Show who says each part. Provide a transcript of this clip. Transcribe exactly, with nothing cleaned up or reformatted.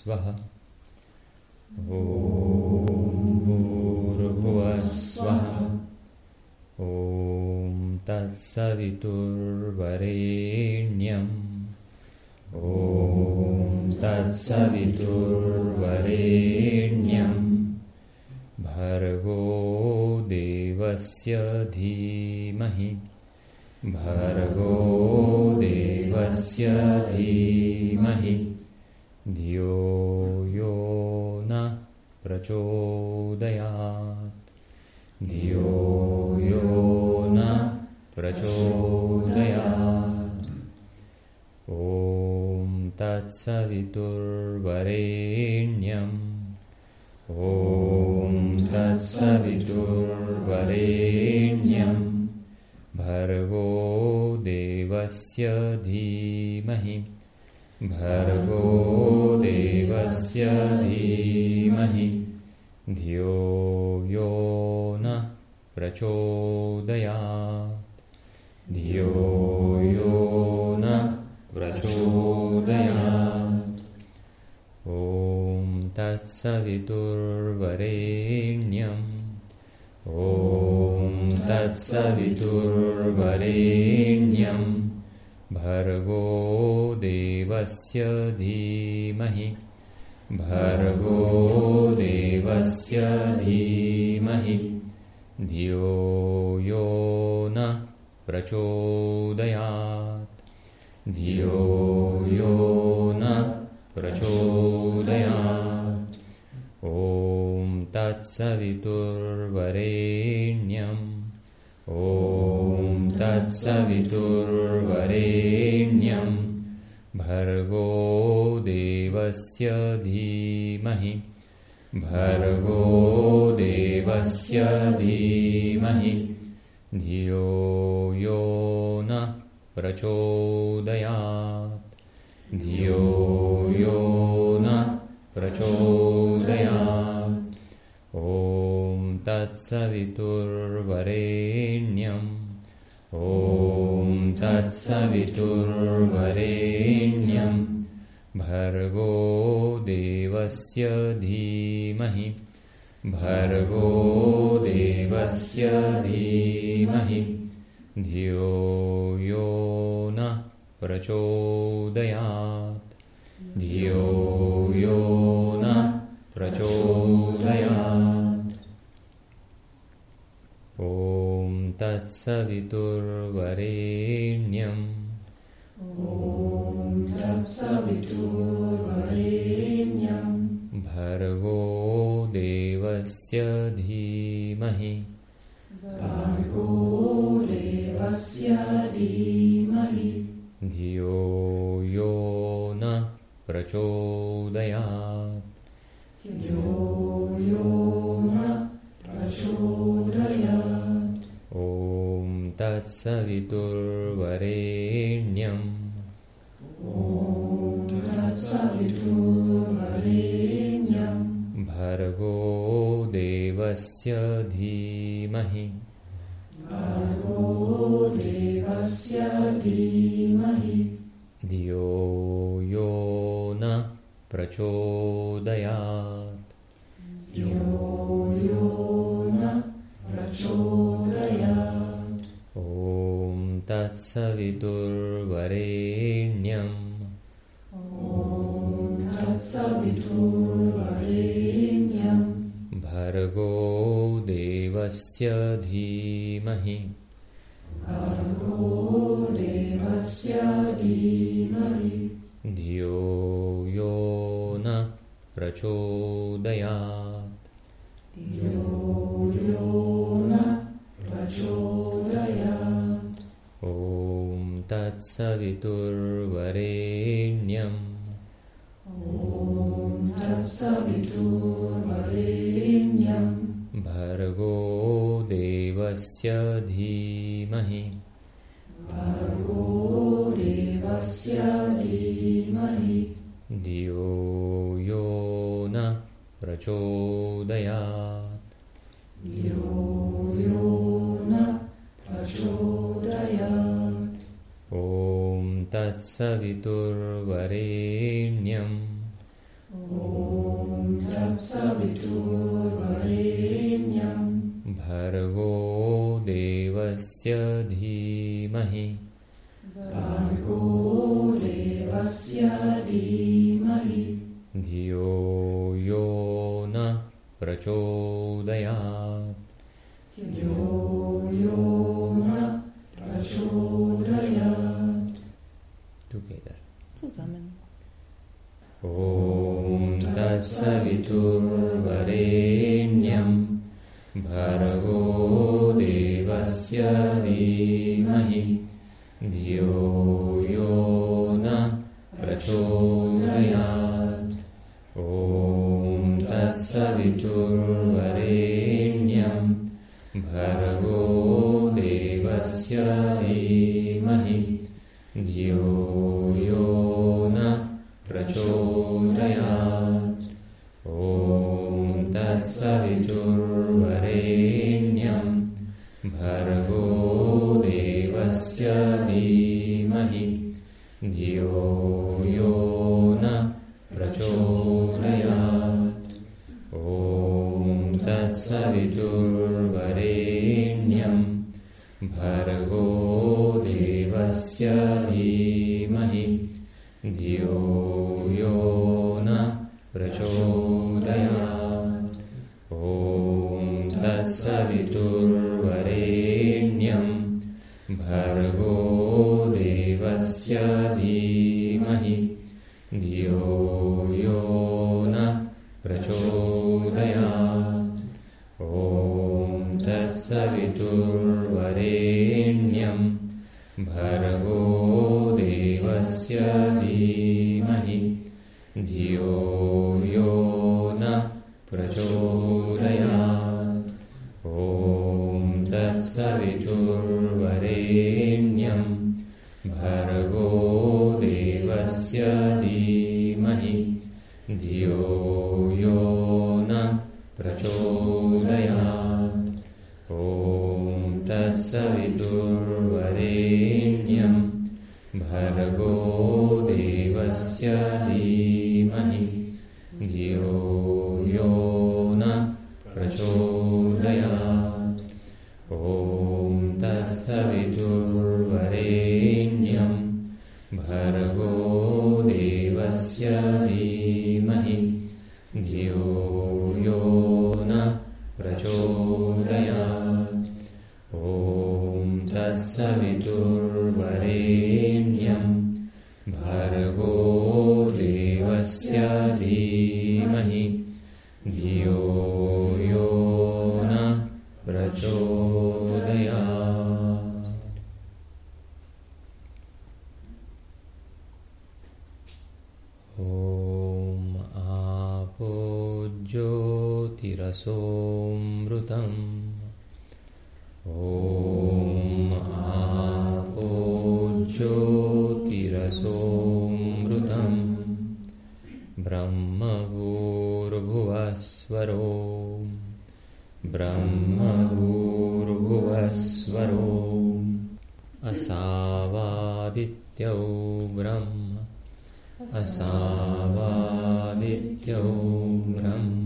Speaker 1: Swaha. Om Bhurabhuva Swaha. Om Tat Saviturvarenyam. Om Tat Saviturvarenyam. Bhargo Devasya Dhimahi. Bhargo Devasya Dhimahi. Dhiyo yo na prachodayat. Dhiyo yo na prachodayat. Om Tat Saviturvarenyam. Om Tat Saviturvarenyam. Bhargo Devasya Dhimahi. Bhargo Devasya Dhimahi. Dhiyo yo na prachodayat. Dhiyo yo na prachodayat. Om Tat Saviturvarenyam. Om Tat Saviturvarenyam. Bhargo Devasya Dhimahi. Bhargo Devasya Dhimahi. Dhiyo yo na prachodayat. Dhiyo yo na prachodayat. Om Tat Saviturvarenyam. Om Tat Saviturvarenyam. Bhargo Devasya Dhimahi. Bhargo Devasya Dhimahi. Dhiyo yo na prachodayat. Dhiyo yo na prachodayat. Om Tat Saviturvarenyam. Om Tat Saviturvarenyam. Bhargo Devasya Dhimahi. Bhargo Devasya Dhimahi. Dhiyo yo na prachodayat. Dhiyo yo na prachodayat. Om Tat Saviturvarenyam.
Speaker 2: Om Tat Saviturvarenyam.
Speaker 1: Bhargo Devasya Dhimahi.
Speaker 2: Bhargo Devasya Dhimahi.
Speaker 1: Dhiyo yo na prachodayat.
Speaker 2: Dhiyo yo na prachodayat.
Speaker 1: Om Tat Saviturvarenyam.
Speaker 2: Om Tat Saviturvarenyam.
Speaker 1: Bhargo Devasya Dhimahi.
Speaker 2: Bhargo Devasya Dhimahi.
Speaker 1: Dhiyo yo na prachodayat.
Speaker 2: Dhiyo yo na prachodayat.
Speaker 1: Om Tat Saviturvarenyam.
Speaker 2: Om Tat Saviturvarenyam.
Speaker 1: Bhargo Devasya Dhimahi.
Speaker 2: Bhargo Devasya Dhimahi.
Speaker 1: Dhiyo yo na prachodayat.
Speaker 2: Dhiyo yo na prachodayat.
Speaker 1: Om Tat Saviturvarenyam.
Speaker 2: Om Tat Saviturvarenyam.
Speaker 1: Bhargo Devasya Dhimahi.
Speaker 2: Bhargo Devasya Dhimahi.
Speaker 1: Dhiyo yo na prachodayat.
Speaker 2: Dhiyo yo na prachodayat.
Speaker 1: Om Tat Saviturvarenyam.
Speaker 2: ॐ तत्सवितुर्वरेण्यं
Speaker 1: भर्गो देवस्य धीमहि
Speaker 2: भर्गो देवस्य धीमहि
Speaker 1: धियो यो नः प्रचोदयात्
Speaker 2: धियो यो नः प्रचोदयात्.
Speaker 1: Together.
Speaker 3: Zusammen.
Speaker 1: ॐ तत्सवितुर्वरेण्यं भर्गो देवस्य धीमहि धियो यो नः प्रचोदयात्. ॐ तत्सवितुर्वरेण्यं भर्गो देवस्य धीमहि धियो यो नः प्रचोदयात्. ॐ तत्सवितुर्वरेण्यं भर्गो देवस्य धीमहि धियो यो नः प्रचोदयात्. ॐ तत्सवितुर्वरेण्यं भर्गो देवस्य धीमहि धियो यो नः प्रचोदयात्. ॐ तत्सवितुर्वरेण्यं भर्गो देवस्य धीमहि धियो यो नः प्रचोदयात्. ॐ तत्सवितुर्वरेण्यं भर्गो देवस्य धीमहि धियो यो नः प्रचोदयात्. ॐ तत्सवितुर्वरेण्यं भर्गो देवस्य धीमहि धियो यो नः प्रचोदयात्. ॐ तत्सवितुर्वरेण्यं भर्गो देवस्य धीमहि धियो यो नः प्रचोदयात्. ॐ तत्सवितुर्वरेण्यं भर्गो देवस्य धीमहि धियो यो नः प्रचोदयात्. ॐ तत्सवितुर्वरेण्यं भर्गो देवस्य धीमहि धियो यो नः प्रचोदयात्. ॐ आपो ज्योतिरसोऽमृतम्. ॐ आपो ज्योतिरसोऽमृतम्. ब्रह्मभूर्भुवस्वरो ब्रह्मभूर्भुवस्वरो असावादित्यौ ब्रह्म असावादित्यौ ब्रह्म